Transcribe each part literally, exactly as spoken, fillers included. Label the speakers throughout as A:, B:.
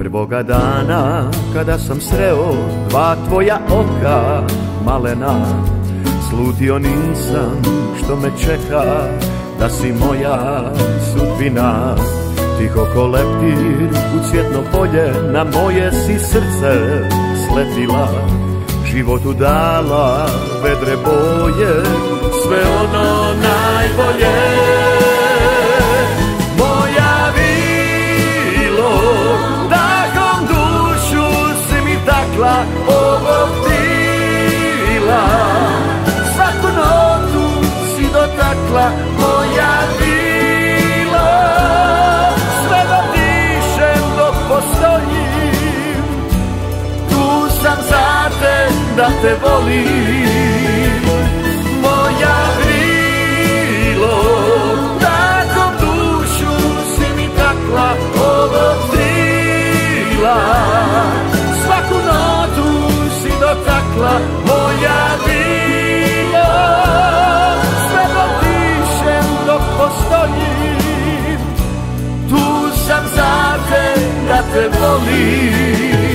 A: Prvoga dana kada sam sreo dva tvoja oka malena, slutio nisam što me čeka, da si moja sudbina. Tiho ko leptir u cvjetno polje, na moje si srce sletila, životu dala vedre boje, sve ono najbolje. Moja vilo, dahom dušu si mi takla, ovog tila, svaku notu si dotakla, moja vilo, sve dok dišem, dok postojim, tu sam za te, da te volim. Moja vilo, takom dušu si mi takla, ovog trila, svaku notu si dotakla, moja vilo, sve dok dišem, dok postojim, tu sam za te, da te volim.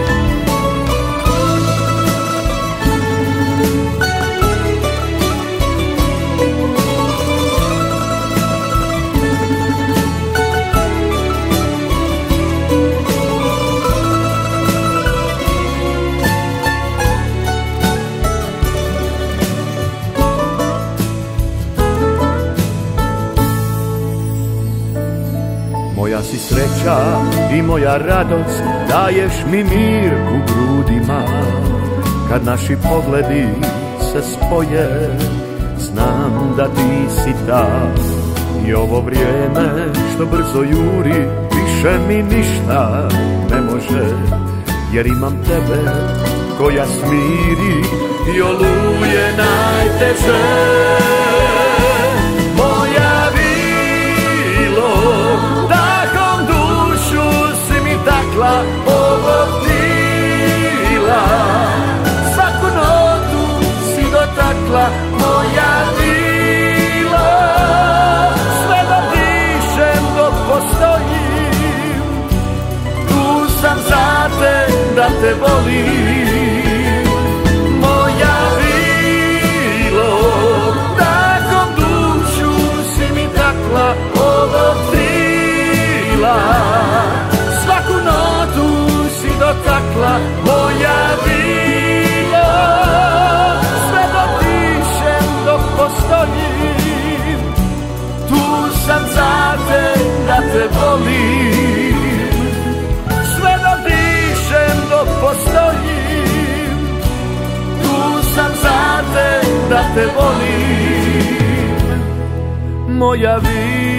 A: Moja si sreća i moja radost, daješ mi mir u grudima. Kad naši pogledi se spoje, znam da ti si ta. I ovo vrijeme što brzo juri, više mi ništa ne može, jer imam tebe koja smiri i oluje najteže. Moja vilo, dahom dušu si mi takla, ovog tila, svaku notu si dotakla, moja vilo, sve dok dišem, dok postojim, tu sam za te, da te volim. Moja vilo, dahom dušu si mi takla, ovog trila, svaku notu si dotakla, moja vilo, sve dok dišem, dok postojim, tu sam za te, da te volim. Sve dok dišem, dok postojim, tu sam za te, da te volim. Moja vilo,